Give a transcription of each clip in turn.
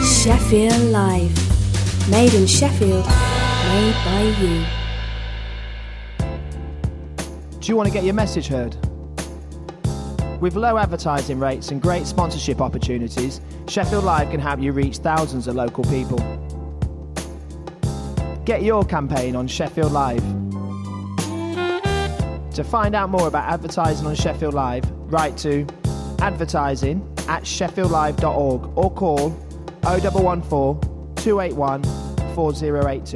Sheffield Live. Made in Sheffield, made by you. Do you want to get your message heard? With low advertising rates and great sponsorship opportunities, Sheffield Live can help you reach thousands of local people. Get your campaign on Sheffield Live. To find out more about advertising on Sheffield Live, write to advertising@sheffieldlive.org or call 0114 281 4082.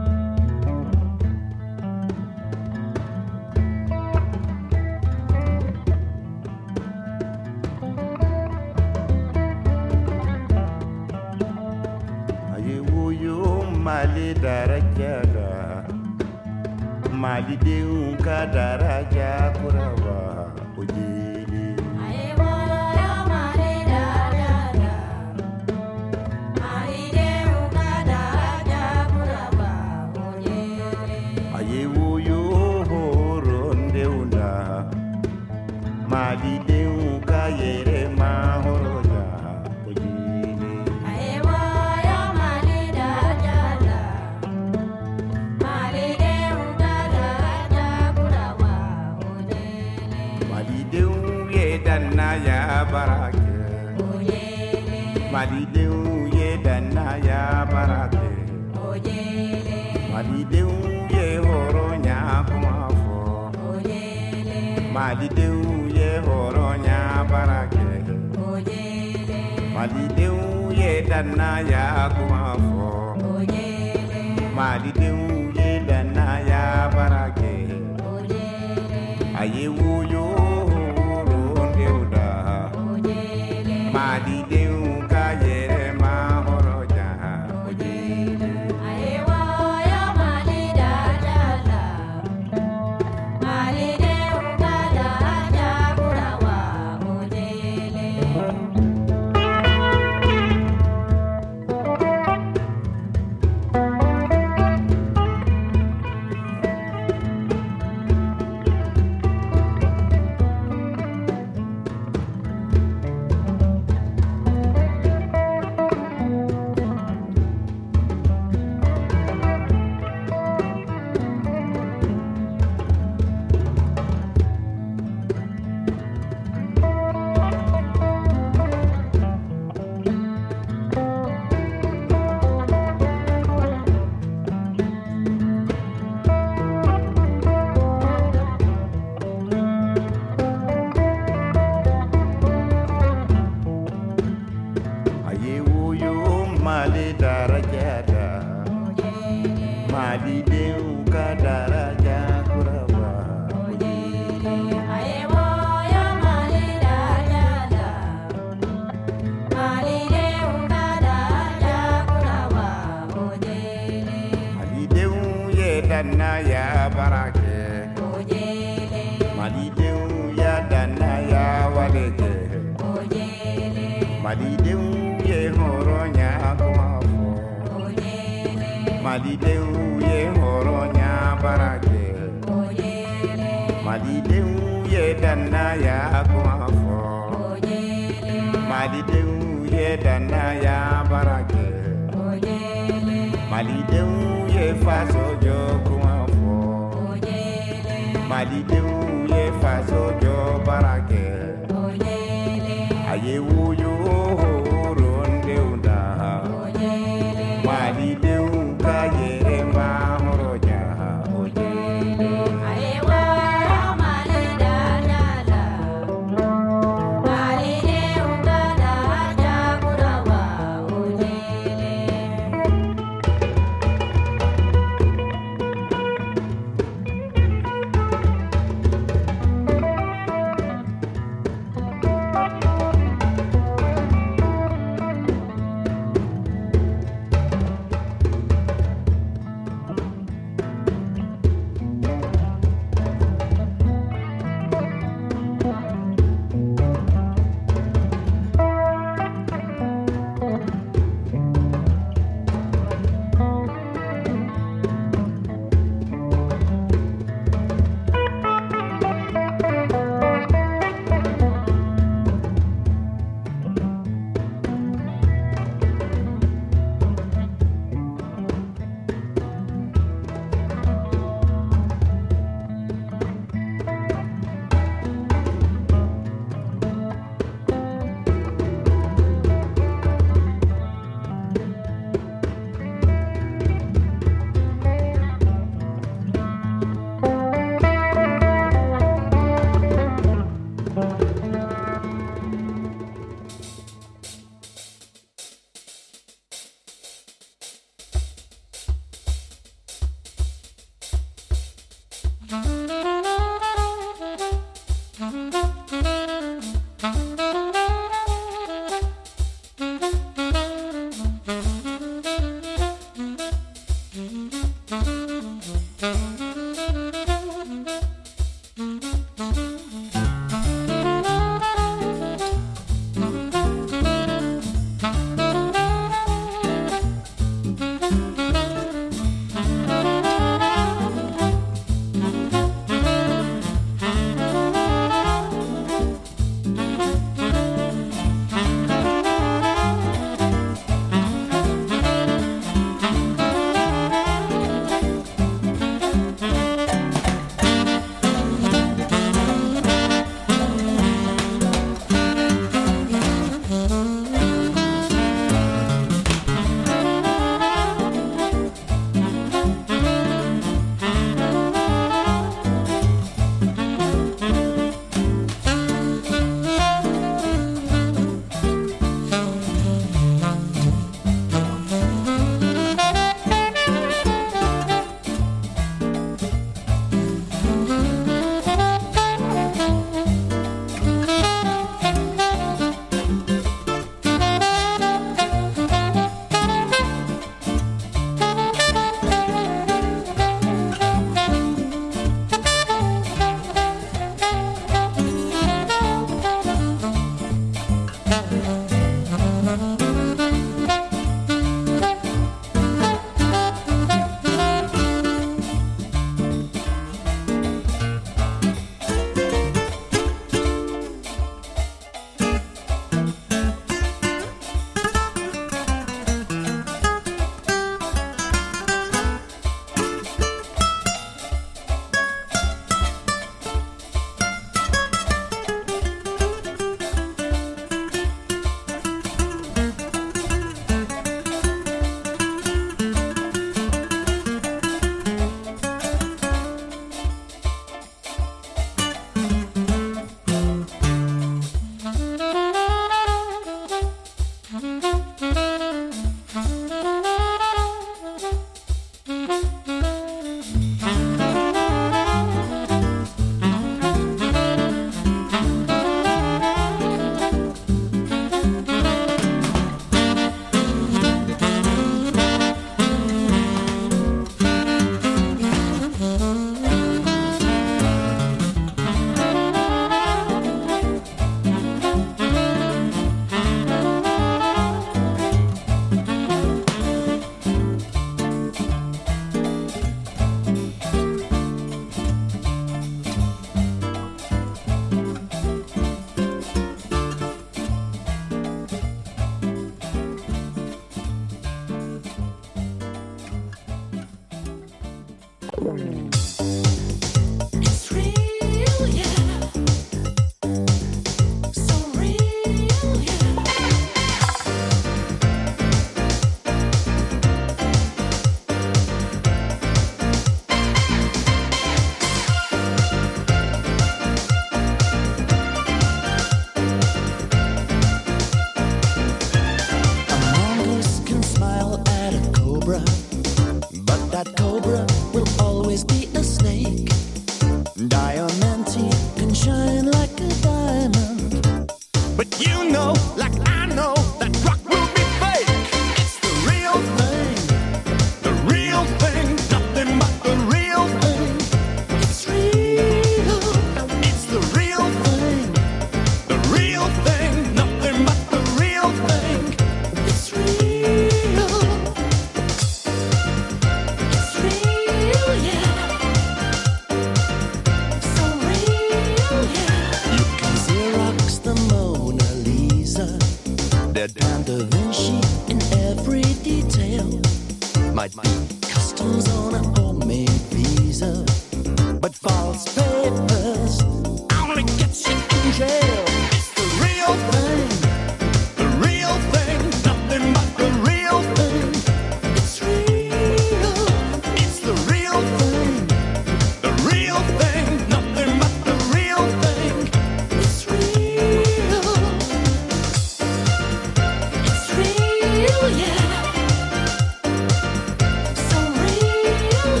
So real.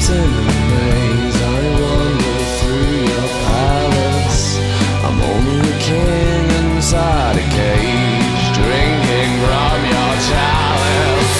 in a maze, I wander through your palace. I'm only a king inside a cage, drinking from your chalice.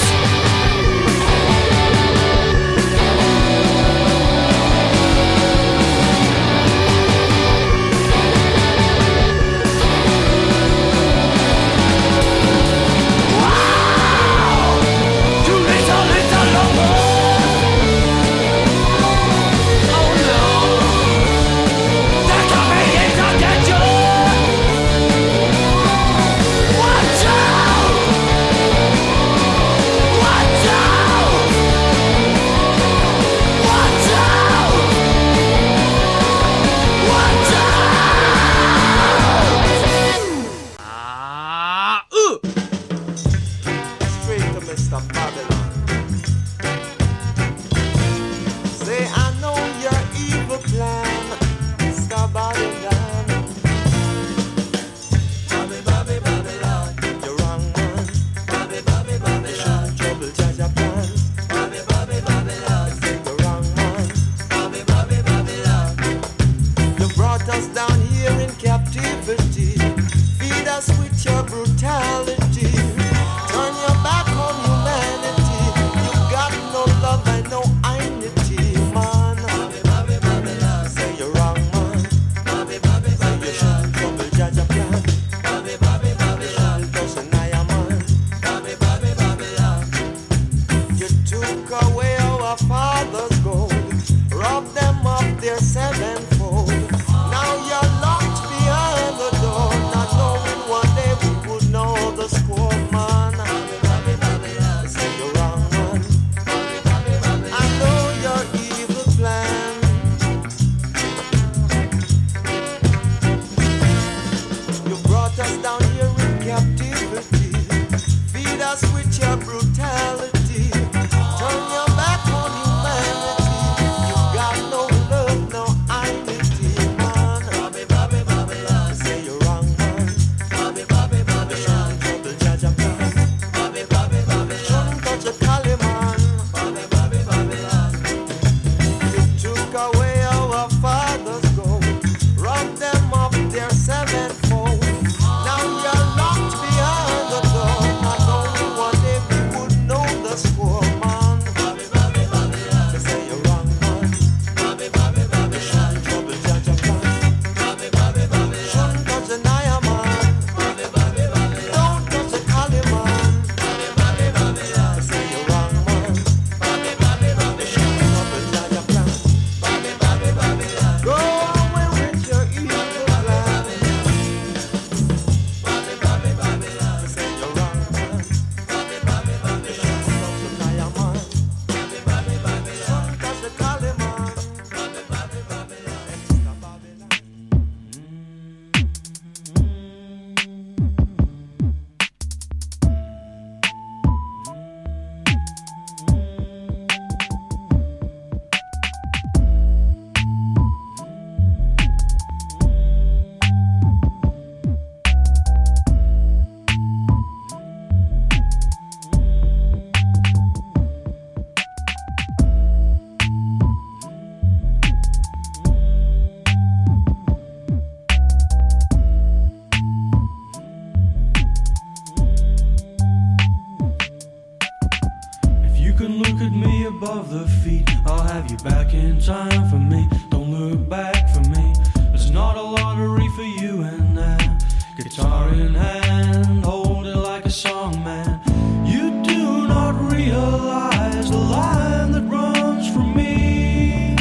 above the feet. I'll have you back in time for me. Don't look back for me. It's not a lottery for you and I. Guitar in hand, hold it like a song, man. You do not realize the line that runs from me.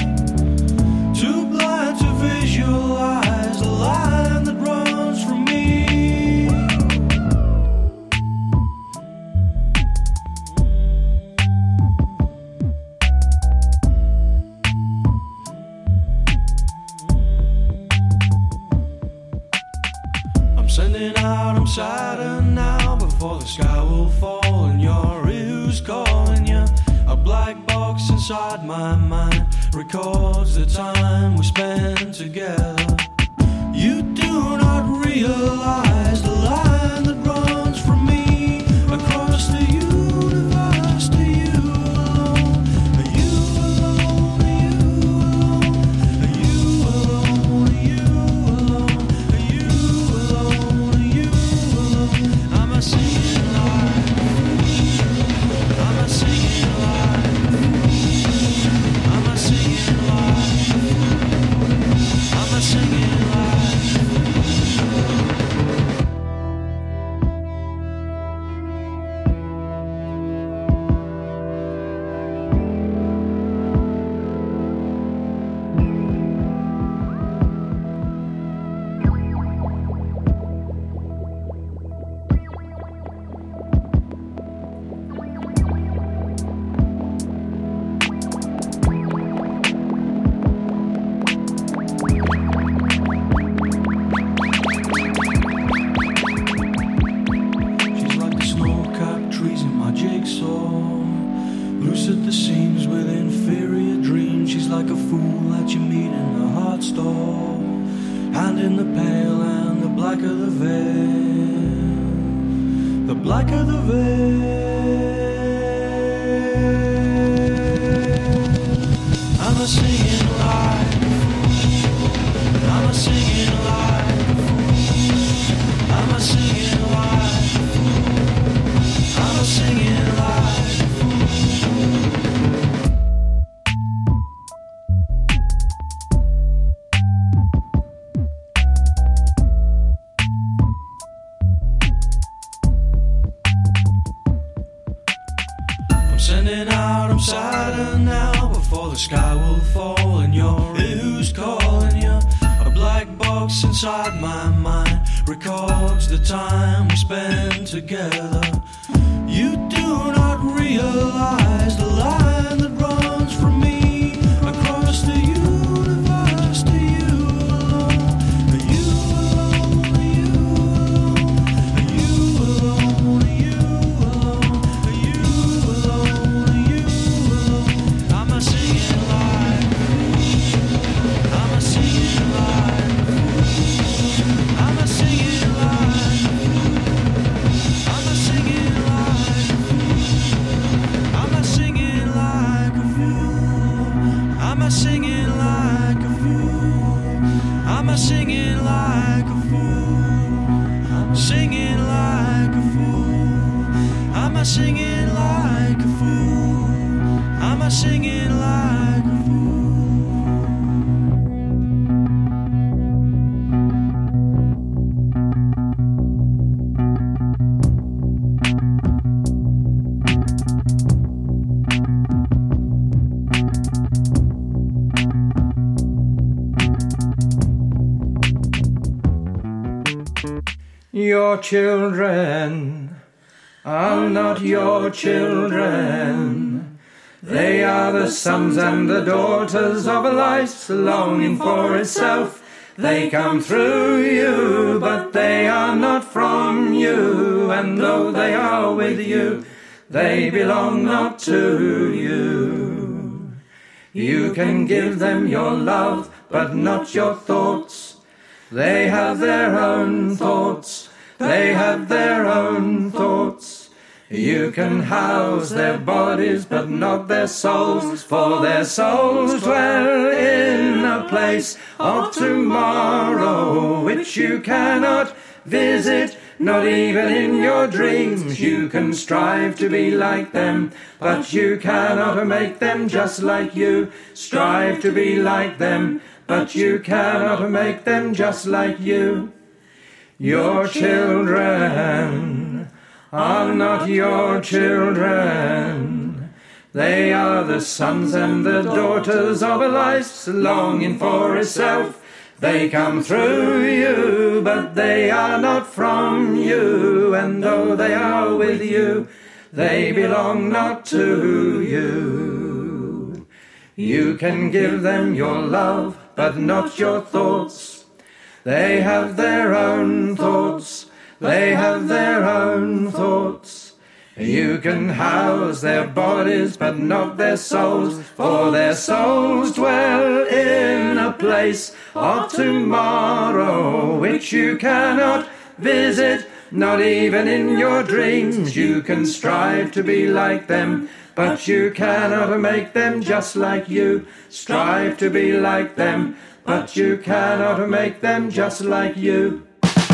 Too blind to visualize the line that runs from me. I'm sending out, I'm saddened now before the sky will fall and your ears calling you. A black box inside my mind records the time we spent together. You do not realize the line that runs from me across the universe to you alone. You alone at the seams with inferior dreams. She's like a fool that you meet in a heart store, hand in the pale and the black of the veil, the black of the veil. I'm a singing like a fool, I'm a singing like a fool, I'm a singing like a fool, I'm a singing like a fool. I'm sending out, I'm sadder now before the sky will fall and you're who's calling you. A black box inside my mind records the time we spend together. You do not realize the line that runs from me across the universe to you alone. You alone, you alone, you alone, you alone, you alone. I'm a singing like a fool, I'm a singing like a fool, I'm a singing like a fool, I'm a singing like a fool, I'm a singing like a fool, I'm a singing like a fool, I'm a singing like a fool, I'm singing like a fool, I'm a singing like a fool, I'm a singing like a fool. Your children are not your children. They are the sons and the daughters of a life longing for itself. They come through you, but they are not from you. And though they are with you, they belong not to you. You can give them your love, but not your thoughts. They have their own thoughts. They have their own thoughts. You can house their bodies, but not their souls, for their souls dwell in a place of tomorrow, which you cannot visit, not even in your dreams. You can strive to be like them, but you cannot make them just like you. Strive to be like them, but you cannot make them just like you. Your children are not your children. They are the sons and the daughters of a life longing for itself. They come through you, but they are not from you. And though they are with you, they belong not to you. You can give them your love, but not your thoughts. They have their own thoughts. They have their own thoughts. You can house their bodies, but not their souls, for their souls dwell in a place of tomorrow, which you cannot visit, not even in your dreams. You can strive to be like them, but you cannot make them just like you. Strive to be like them, but you cannot make them just like you.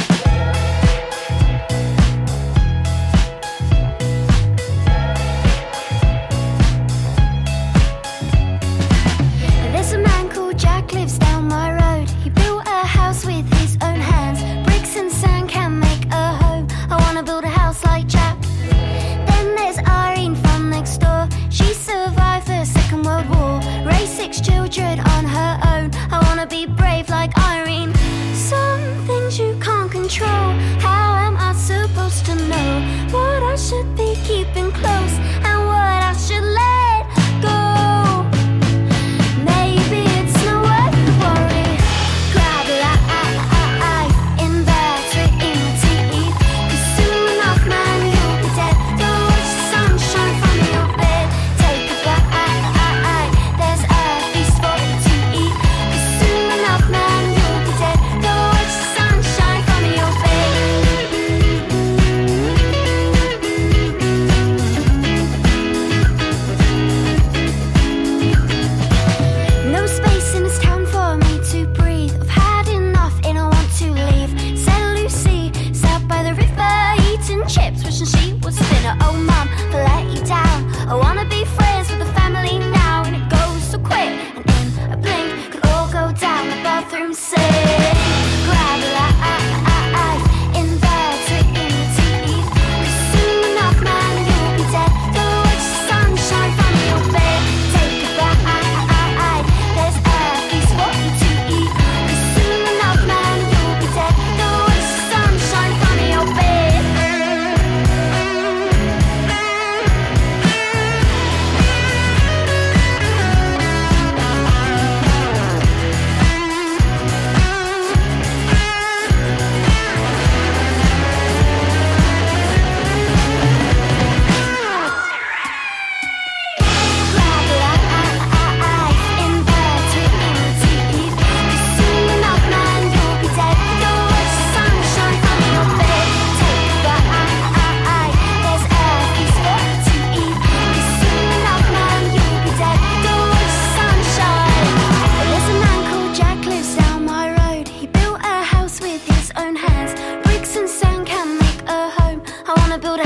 There's a man called Jack, lives down my road. He built a house with his own hands. Bricks and sand can make a home. I wanna build a house like Jack. Then there's Irene from next door. She survived the Second World War, raised 6 children on her own. I wanna be brave like Irene. Some things you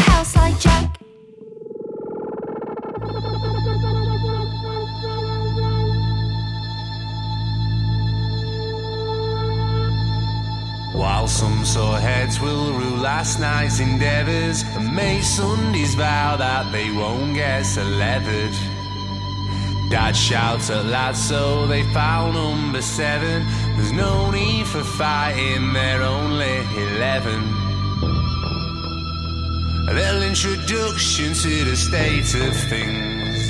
house like Jack. While some sore heads will rule last night's endeavours, and may Sundays vow that they won't get so leathered. Dad shouts at lads so they foul number 7. There's no need for fighting, they're only 11. A little introduction to the state of things.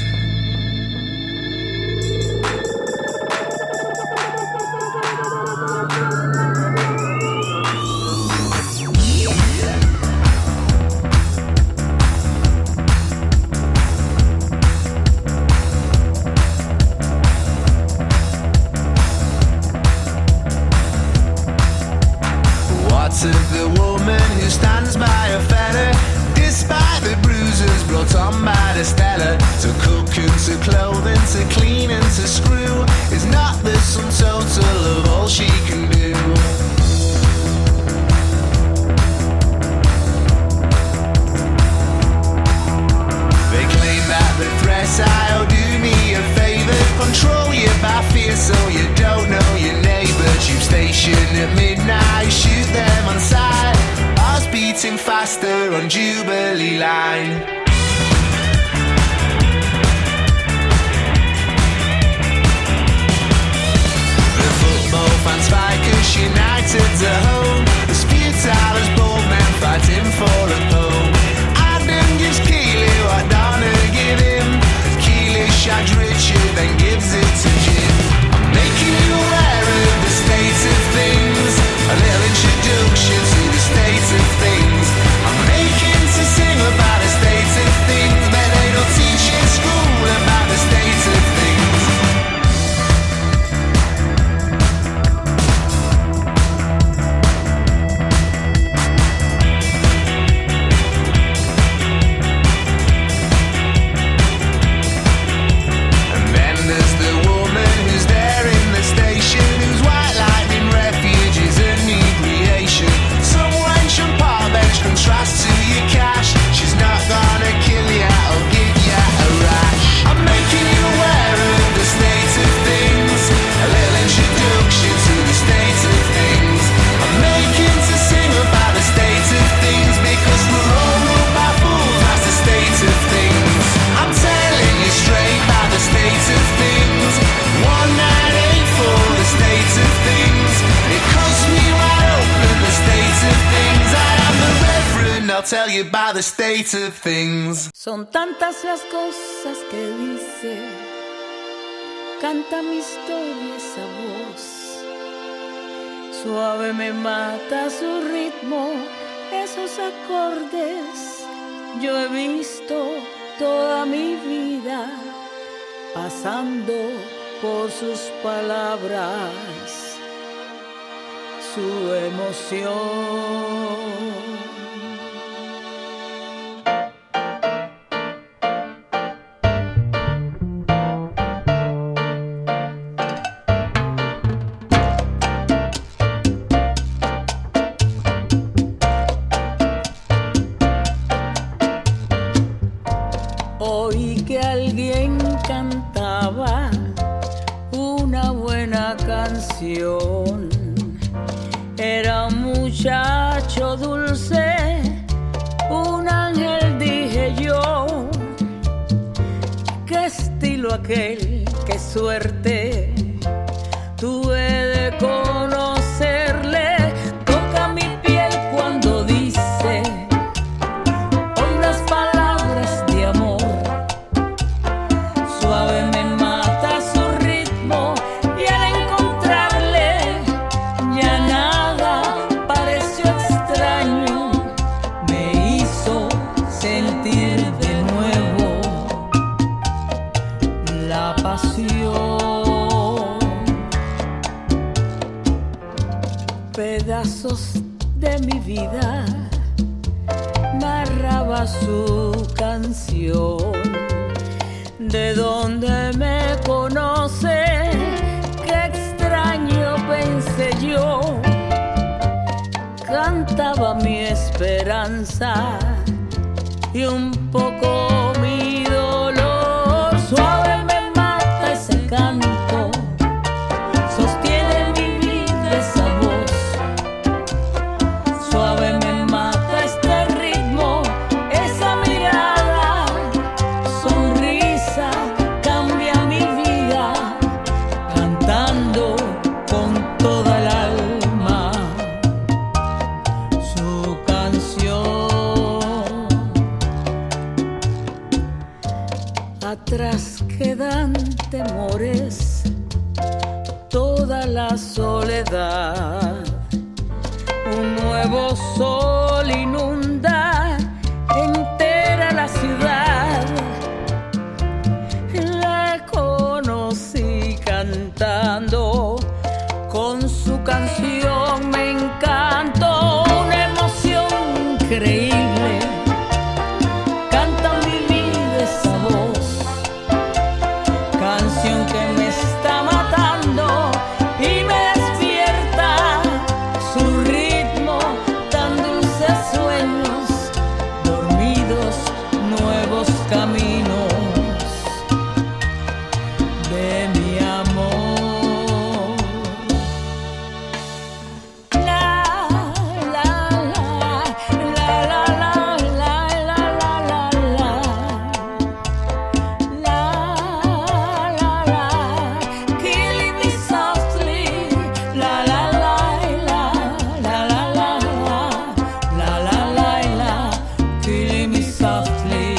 Faster on Jubilee line. The football fans fight 'cause United's at home. As futile as bold men fighting for a home. Adam gives Keeley what Donna give him. Keeley shags Richard, then gives it to Jim. I'm making you aware of the state of things. A little introduction to the state of things. I'm making to sing about the state of things, but they don't teach in school about the state of things. And then there's the woman who's there in the station, whose white lightning refuge is a new creation. Some wench and park bench contrast to your cash. She's not gonna kill ya or give ya a rash. I'm making you aware of the state of things. A little introduction to the state of things. I'm making to sing about the state of things, because we're all ruled by fools. That's the state of things. I'm telling you straight about the state of things. 198 for the state of things. It costs me wide open, the state of things. I am the Reverend, I'll tell you about the state of things. Son tantas las cosas que dice, canta mi historia esa voz. Suave me mata su ritmo, esos acordes. Yo he visto toda mi vida pasando por sus palabras, su emoción. Oí que alguien cantaba una buena canción. Era un muchacho dulce, un ángel, dije yo. Qué estilo aquel, qué suerte tuve de conocerle. Toca mi piel cuando dice unas palabras de amor. Suave me mata su ritmo, y al encontrarle ya nada pareció extraño. Me hizo sentir de nuevo la pasión. Pedazos de mi vida narraba su canción. ¿De dónde me conoce? Qué extraño, pensé yo. Cantaba mi esperanza y un poco mi dolor. Suave me mata ese canto, sostiene mi vida esa voz. Suave me mata este ritmo, esa mirada, sonrisa, cambia mi vida, cantando con toda el alma su canción. Atrás quedan temores, toda la soledad. Un nuevo sol inunda entera la ciudad. La conocí cantando, con su canción me encantó. Una emoción increíble, canta mi vida esa voz. Canción que me está matando y me despierta su ritmo, tan dulces sueños, dormidos, nuevos caminos de mi amor. La la la la la la la la la la la la, killing me softly. La la la la la la la la la la, killing me softly.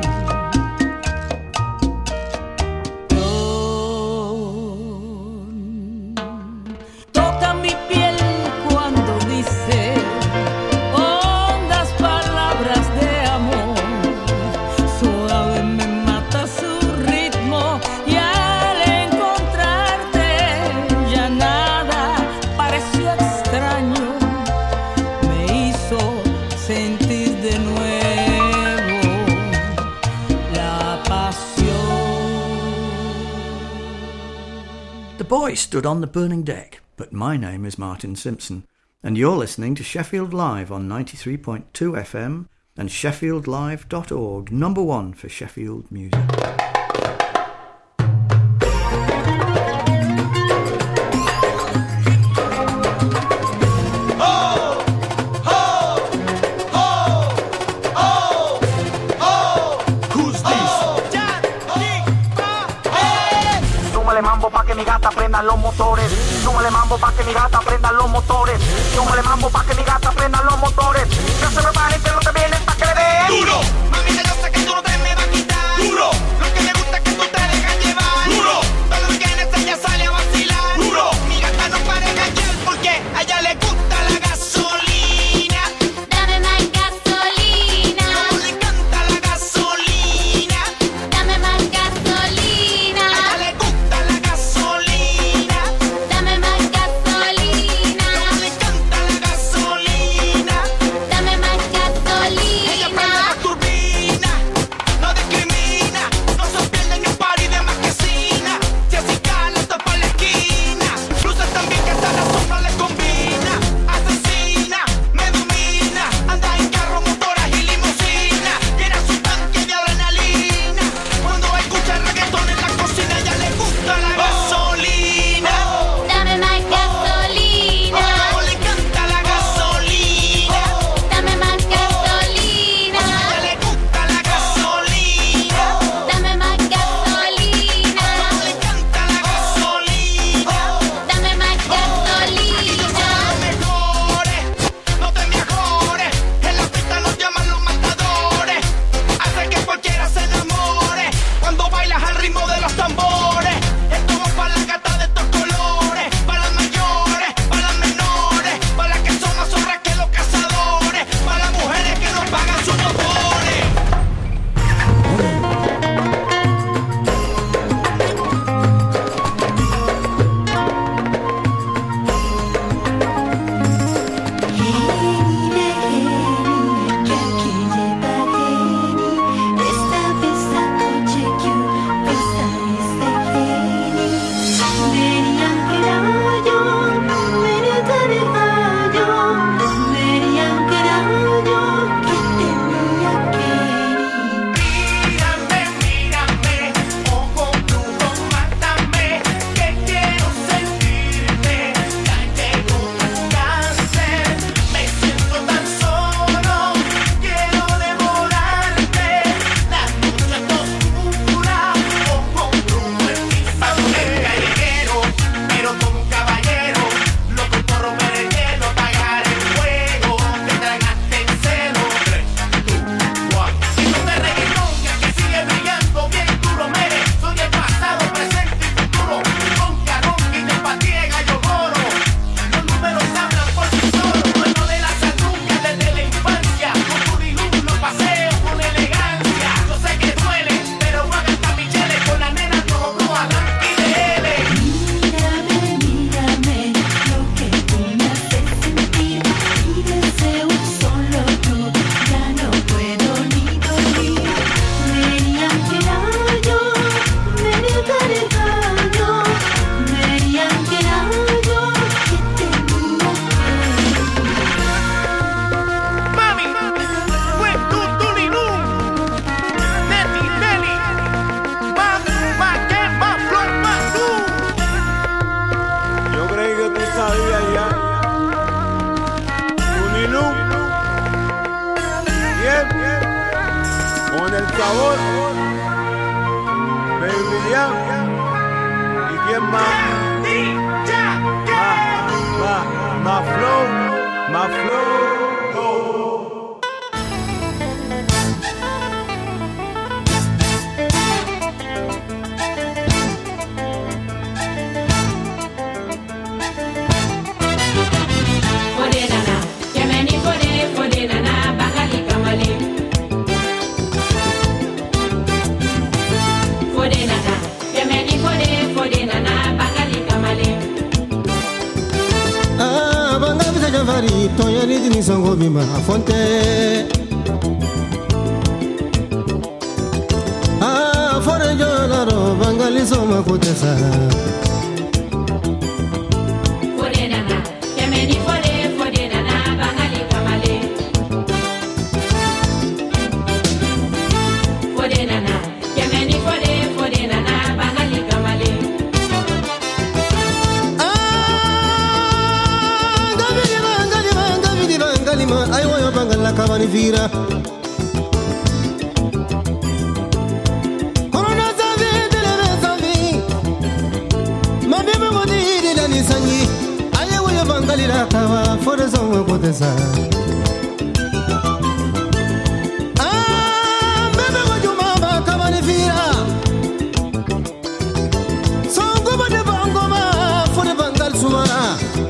Toca mi piel cuando dice hondas palabras de amor. Suave me mata su ritmo y al encontrarte ya nada pareció extraño. Me hizo sentir de nuevo la pasión. The boy stood on the burning deck, but my name is Martin Simpson, and you're listening to Sheffield Live on 93.2 FM and sheffieldlive.org, number one for Sheffield music. Súmale mambo pa' que mi gata prenda los motores. Súmale mambo pa' que mi gata prenda los motores. Súmale mambo pa' que mi gata prenda los motores. Que se preparen que no te vienen pa' que le den duro. Mamita, yo sé que tú no te me vas a quitar duro. Lo que me gusta es que tú te dejas llevar duro. Todo lo que en ella sale a vacilar duro. Mi gata no para de engañar porque a ella le gusta la gasolina. Dame más gasolina. Como le encanta la gasolina. Dame más gasolina. A ella le gusta la gasolina. Dame más gasolina. Como le encanta la gasolina. Dame más gasolina. Ella prende la turbina. Con el sabor Baby Jam. ¿Y quién más? Más flow. Toya ni dini songo bima fonte fore jolaro bangali soma kutesa fore nana kemeni fore nana bangali kamale fore nana kemeni fore nana bangali kamale ay woyo bangala kabani vira corona savi dele savi mabebe modi dile ni sangi ay woyo bangali la kawa fore zongo kotesa bebe mojuma ba kabani vira songo bade bangoma fore bangal sumara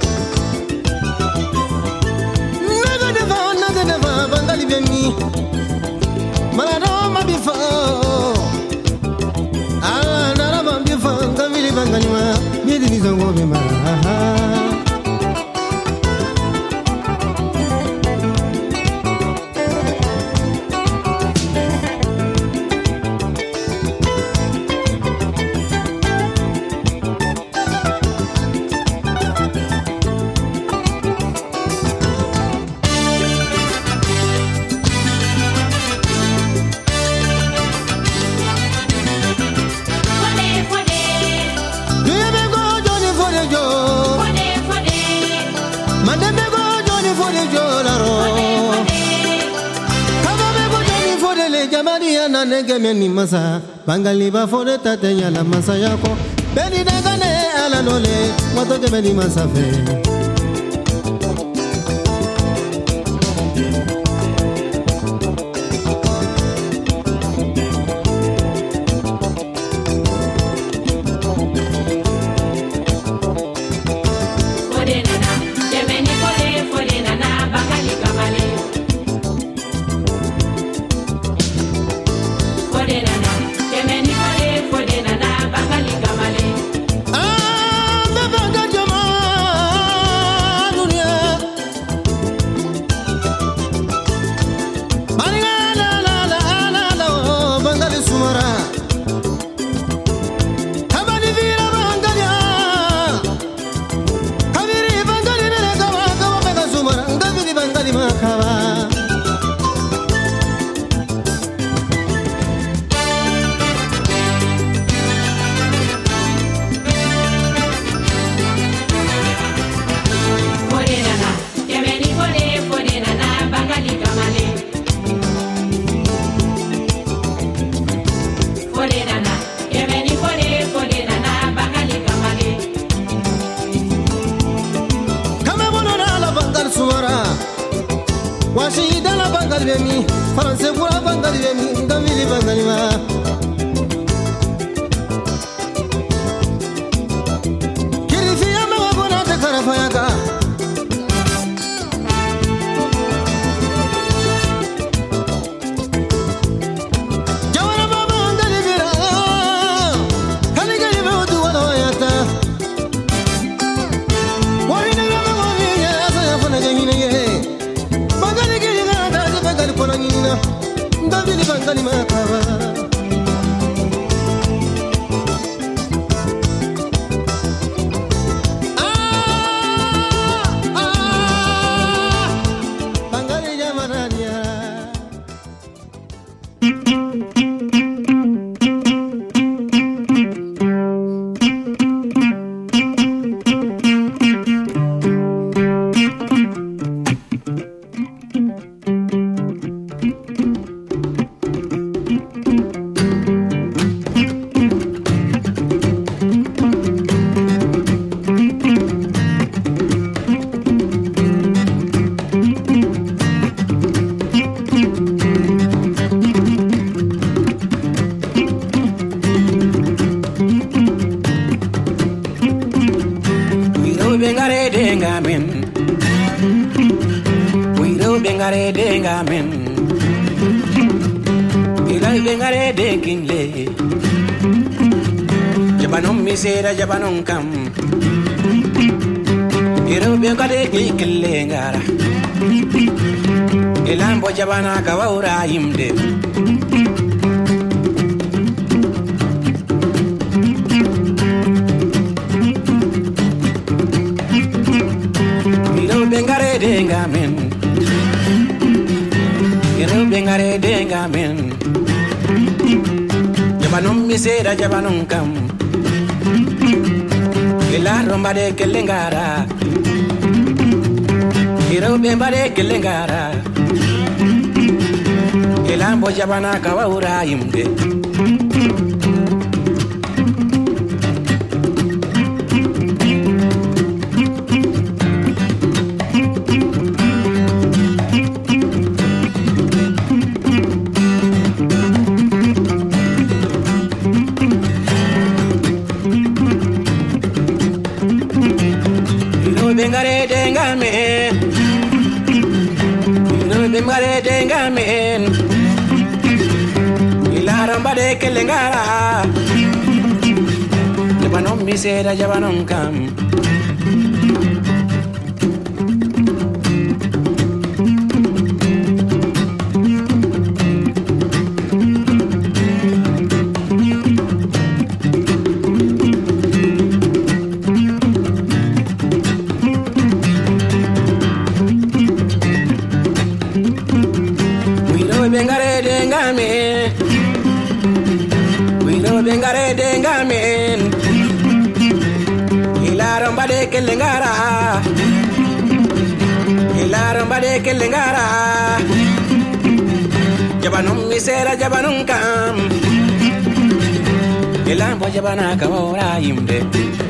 bangali bemi malado mabifo nara mabifo ngamili bangali ma bidi nizongo bima Ngemeni masa bangali ba fore tate nyala masa yako beni dagane ala nole wato gemeni masa fe bengare denga men ila bengare de kinle jabanom misera jabanom kam iro bengare de kinle ngara ilambo jabana kawaura imde iro bengare denga men iro bengare denga men jabanom misera jabanom kam ila romba de kelengara iro bembare kelengara elambo jabana kawaura imde bengare denga men no bengare denga men ilaram bade kelengara jabanom misera jabanom kam bengare denga men ilaram bade kelengara jabanom misera jabanom kam ilambo jabana kawaura imde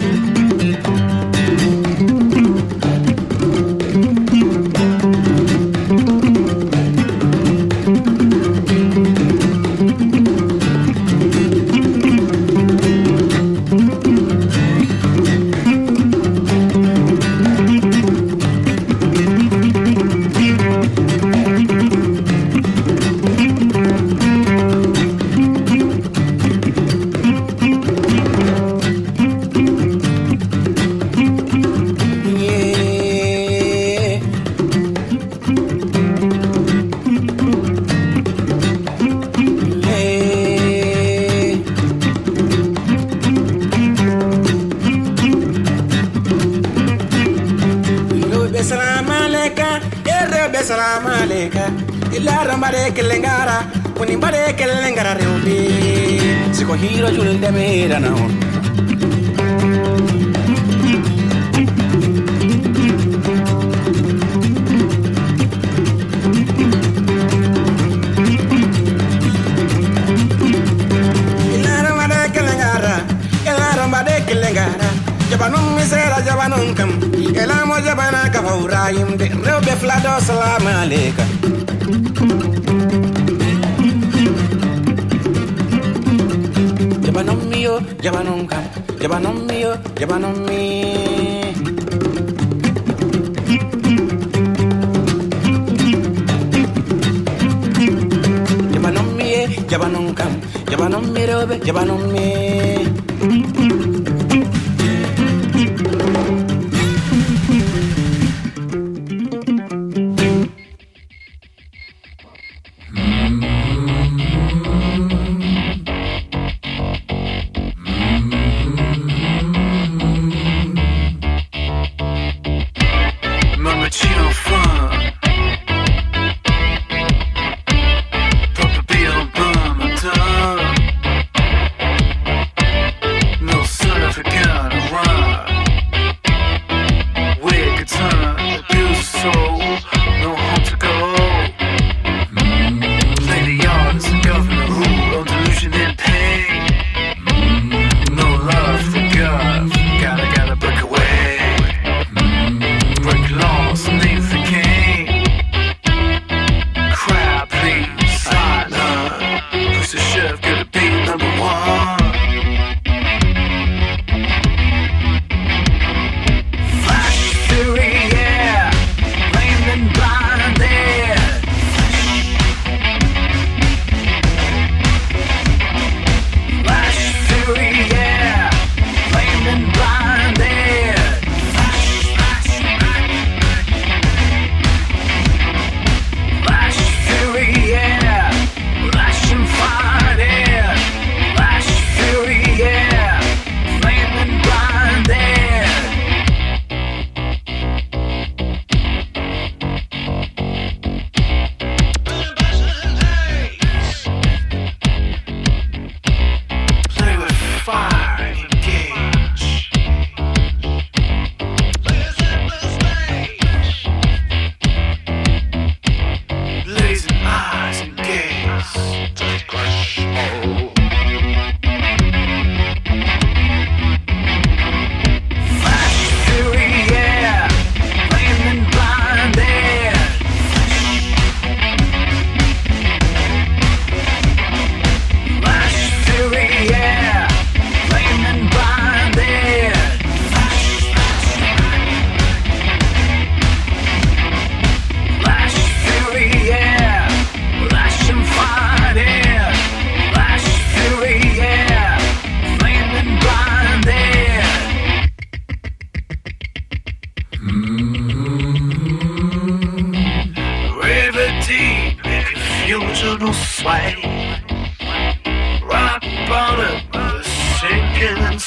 kelengara kuni bade kelengara reubi siko hiro jul de mera na on ilaram bade kelengara jabanom misera jabanom kam elamo jabana ka fauraim de reubi flado salam aleka jabanom mio jabanom kam jabanom mio jabanom mi jabanom mi jabanom kam jabanom mi robe jabanom mi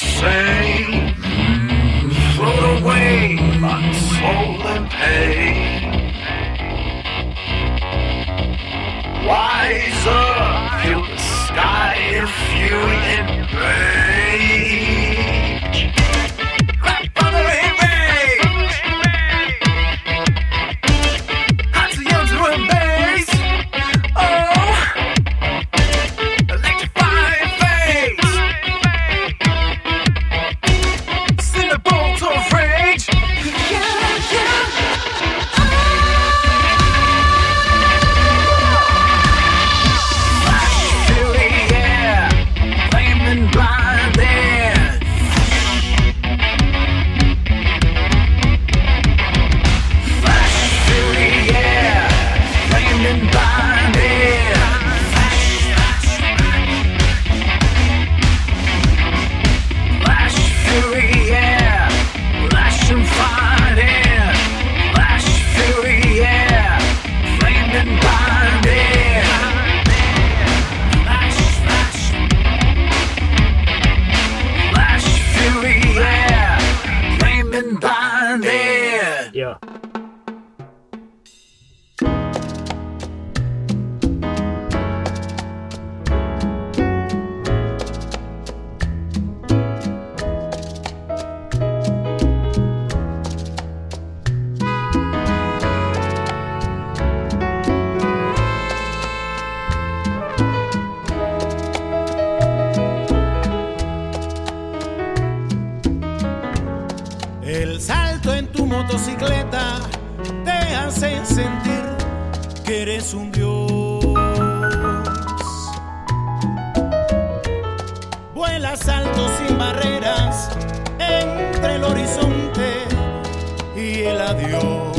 same. Float away like soul and pain. Wiser, feel the sky and fury and rage. Grab on the rage. Hot to young to embrace. Oh, electrifying face. Send a bolt of rage. Yeah. El salto en tu motocicleta te hace sentir que eres un dios. Vuelas alto sin barreras entre el horizonte y el adiós.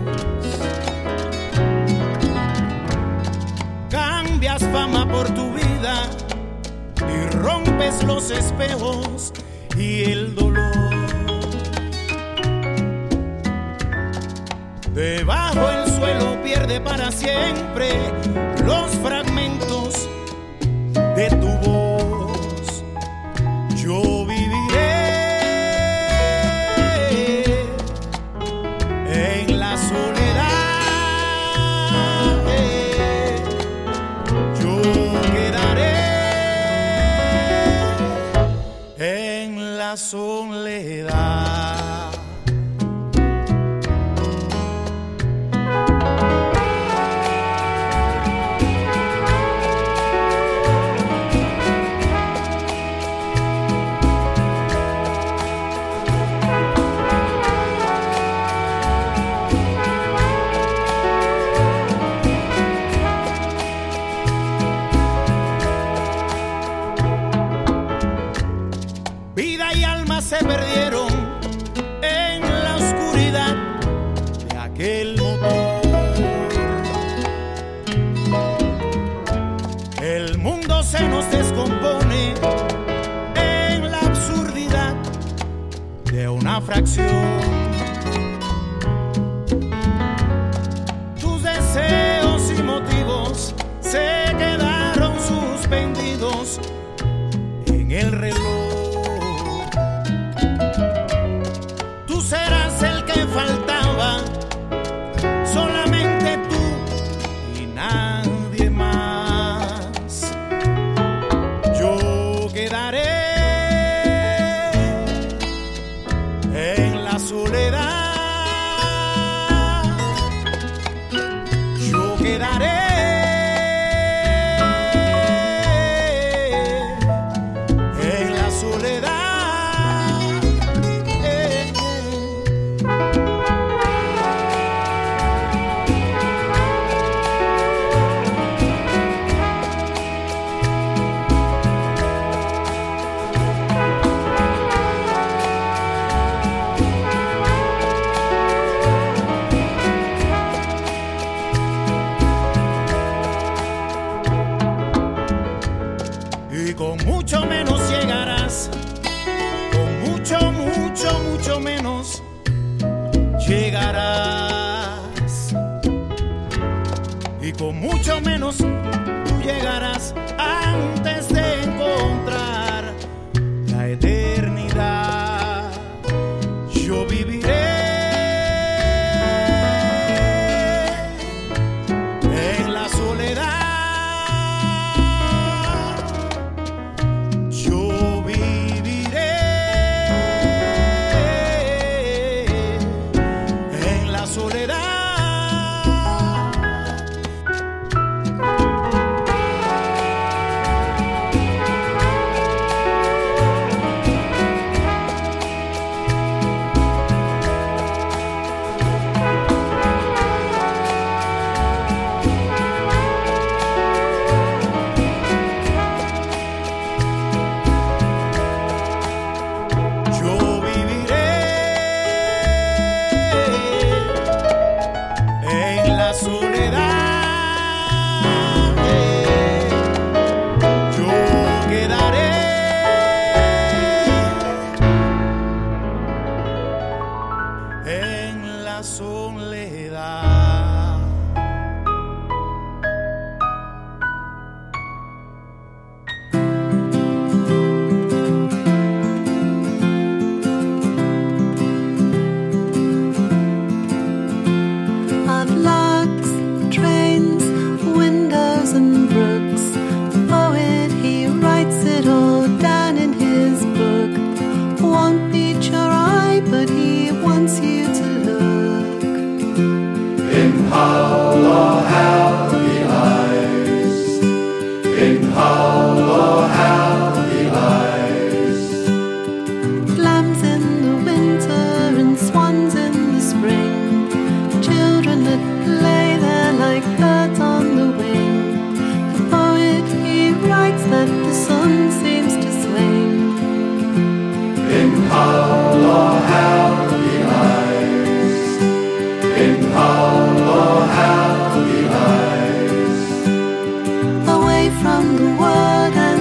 Cambias fama por tu vida y rompes los espejos y el dolor. Debajo el suelo pierde para siempre los fragmentos de tu voz. Yo viviré en la soledad. Yo quedaré en la soledad. Vida y alma se perdieron en la oscuridad de aquel motor. El mundo se nos descompone en la absurdidad de una fracción. Tus deseos y motivos se quedaron suspendidos en el reloj. Serás el que faltaba, solamente tú y nadie más. Yo quedaré en la soledad. Yo quedaré en la soledad. Y con mucho menos llegarás, con mucho, mucho, mucho menos llegarás. Y con mucho menos tú llegarás antes